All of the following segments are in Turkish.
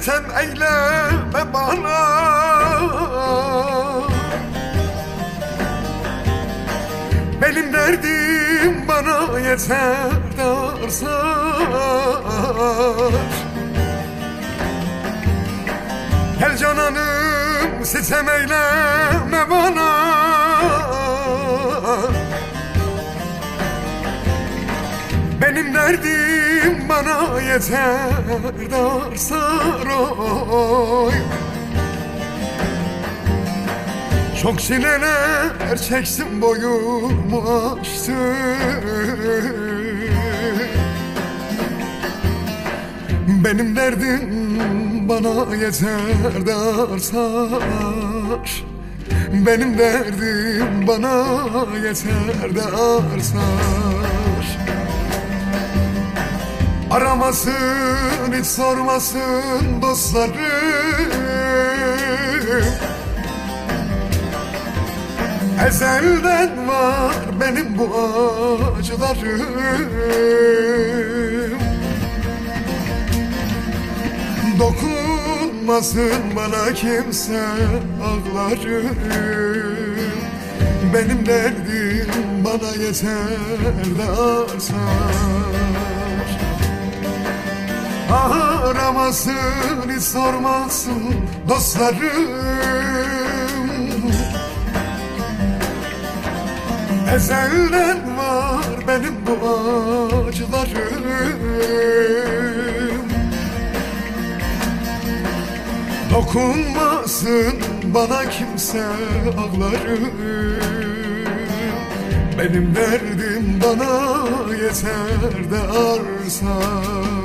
sitem eyleme bana. Benim derdim bana yeter darsar. Gel cananım sitem eyleme bana. Benim derdim bana yeter darsar oy. Çok çileler çeksin boyumu aştı. Benim derdim bana yeter darsar. Benim derdim bana yeter darsar. Aramasın hiç sormasın dostlarım. Ezelden var benim bu acılarım. Dokunmasın bana kimse ağlarım. Benim derdim bana yeter darsar. Aramasın hiç sormasın dostlarım. Ezelden var benim bu acılarım. Dokunmasın bana kimse ağlarım. Benim derdim bana yeter darsar.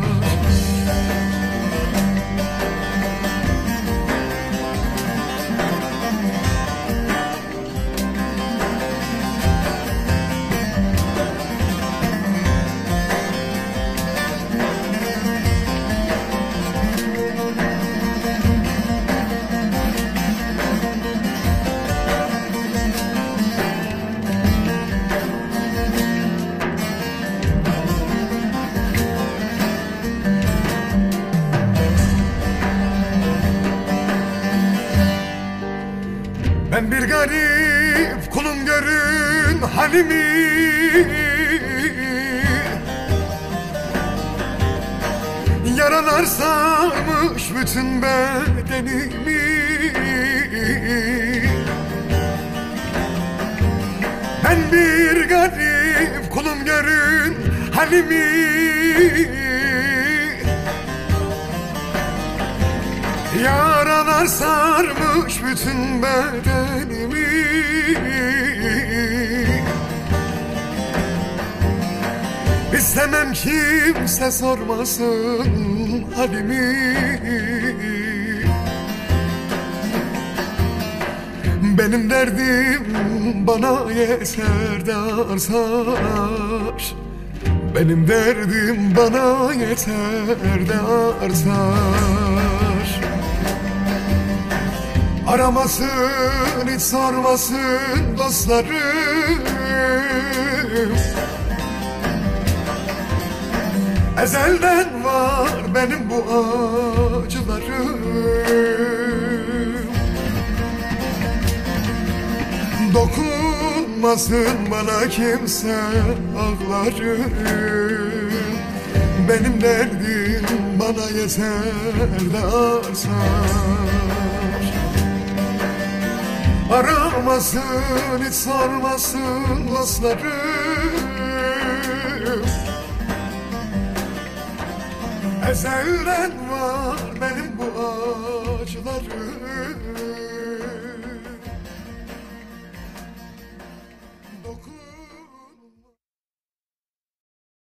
Ben bir garip kulum görün halimi. Yaralar sarmış bütün bedenimi. Ben bir garip kulum görün halimi. Yaralar sarmış bütün bedenimi. İstemem kimse sormasın halimi. Benim derdim bana yeter darsar. Benim derdim bana yeter darsar. Aramasın hiç sormasın dostlarım. Ezelden var benim bu acılarım. Dokunmasın bana kimse ağlarım. Benim derdim bana yeter darsar. Aramasın hiç sormasın dostlarım. Ezelden var benim bu acılarım.